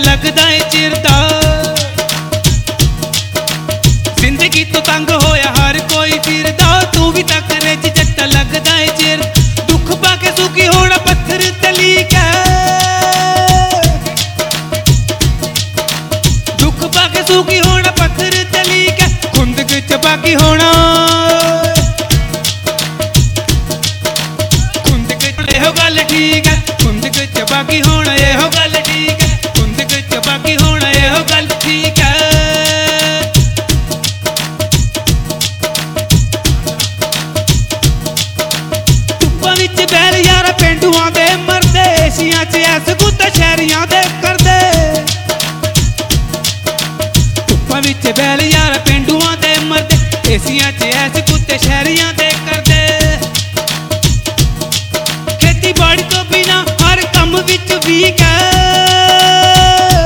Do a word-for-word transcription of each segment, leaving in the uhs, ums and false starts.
लगदा है चिरदा। जिंदगी तो तंग होया हर कोई फिरदा, तू भी तक रेच जट्टा लगदा है चिर। दुख पाके सुखी होना पत्थर तलीक है, दुख पाके सुखी होना पत्थर तलीक है। खुंदक च बाकी होना खुंदक च एहो गल ठीक है, खुंदक च बाकी होना एहो गल ठीक है, खुंदक च बाकी होना एहो गल ठीक है। धुप्पां विच बैल यार पेंडुआं दे मरदे, एसियां च ऐस गुत्ता शहरियां दे करदे। धुप्पां विच बैल यार पेंडुआं दे मरदे, एसियां च ऐस गुत्ते शहरियां दे करदे। खेती बाड़ी तो बिना हर कम विच वीक है,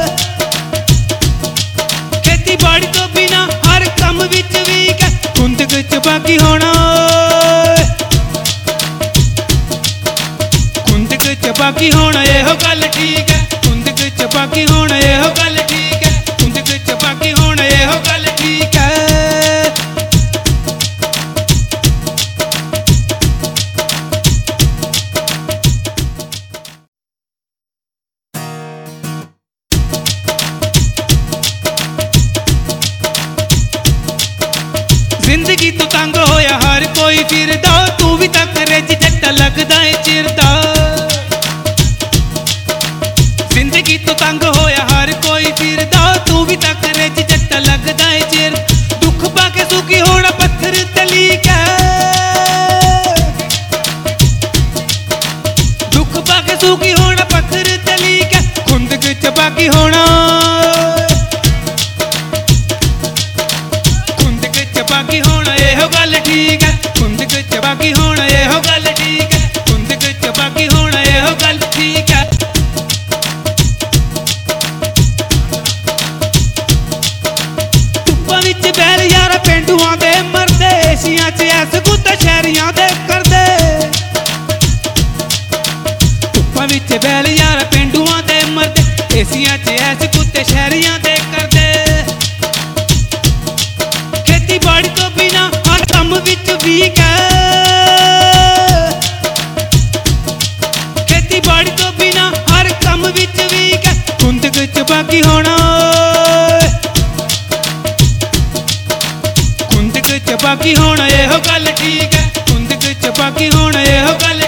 खेती बाड़ी तो बिना हर कम विच वीक है। खुंदक च बाकी होना खुंदक च बाकी होना एहो गल ठीक है, खुंदक च बाकी होना एहो गल ठीक है, खुंदक च बाकी होना एहो गल ठीक है। जिंदगी तो तंग होया हर कोई फिरदा, तू भी तक रेच जट्टा लगदा है चिरदा। जिंदगी तो तंग होया हर कोई फिरदा, तू भी तक रेच जट्टा लगदा है चिर। दुख पाके सुखी होना पत्थर तलीक है, दुख पाके सुखी होना पत्थर तलीक है। खुंदक च बाकी होना खुंदक च बाकी होना एहो गल ठीक है, खुंदक च बाकी होना एहो गल ठीक है, खुंदक च बाकी होना एहो गल ठीक है। धुप्पां विच बैल यार पेंडुआं दे मरदे, एसियां च ऐस गुत्ता शहरियां दे करदे। धुप्पां विच बैल यार पेंडुआं दे मरदे, एसियां च ऐस गुत्ते शहरियां दे करदे। खेती बाड़ी तो बिना हर कम विच वीक है, खेती बाड़ी तो बिना हर कम विच वीक है। खुंदक च बाकी होना खुंदक च बाकी होना एहो गल ठीक है, खुंदक च बाकी होना एहो गल